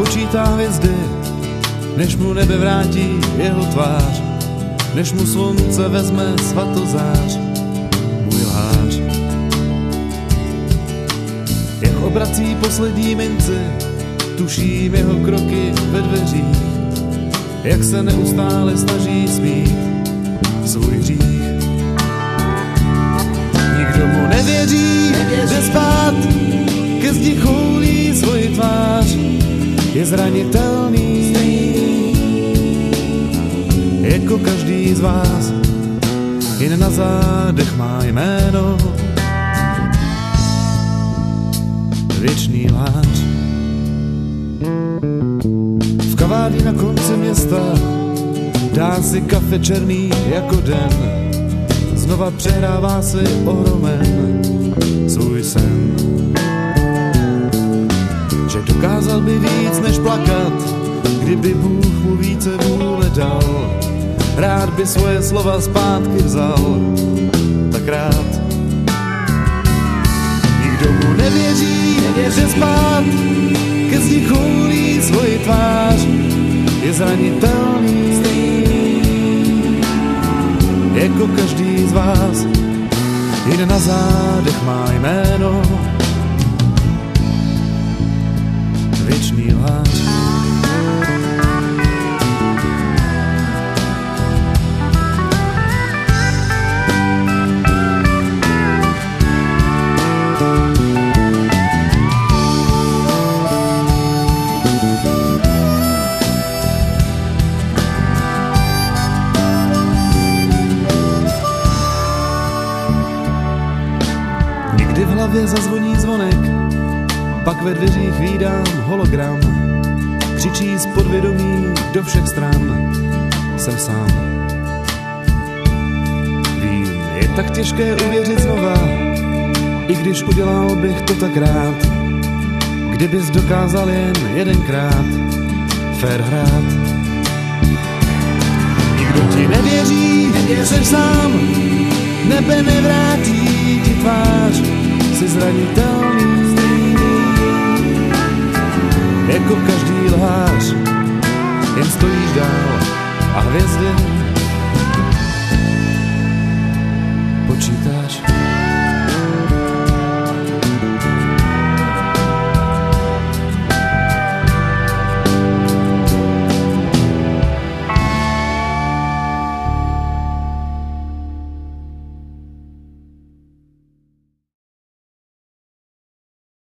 počítá hvězdy, než mu nebe vrátí jeho tvář, než mu slunce vezme svatozář, můj lhář. Jak obrací poslední minci, tuším jeho kroky ve dveřích, jak se neustále snaží smít svůj hřích. Nikdo mu nevěří, jde spát, ke zdi choulí svoji tvář, je zranitelný, jako každý z vás, jen na zádech má jméno, věčný lhář. V kavárně na konci města dá si kafe černý jako den, znova přehrává si ohromen svůj sen. Že dokázal by víc než plakat, kdyby Bůh mu více vůle dal. Rád by svoje slova zpátky vzal, tak rád. Nikdo mu nevěří, že spát, ke zdi choulí svoji tvář, je zranitelný, jako každý z vás, jen na zádech má jméno, věčný lhář. Kdy v hlavě zazvoní zvonek, pak ve dveřích vídám hologram, křičí z podvědomí do všech stran, jsem sám. Vím, je tak těžké uvěřit znova, i když udělal bych to tak rád, kdybys dokázal jen jedenkrát fér hrát. Nikdo ti nevěří, jsi sám, nebe nevrátí ti tvář, jsi zranitelný, jako každý lhář, jen stojíš dál a hvězdy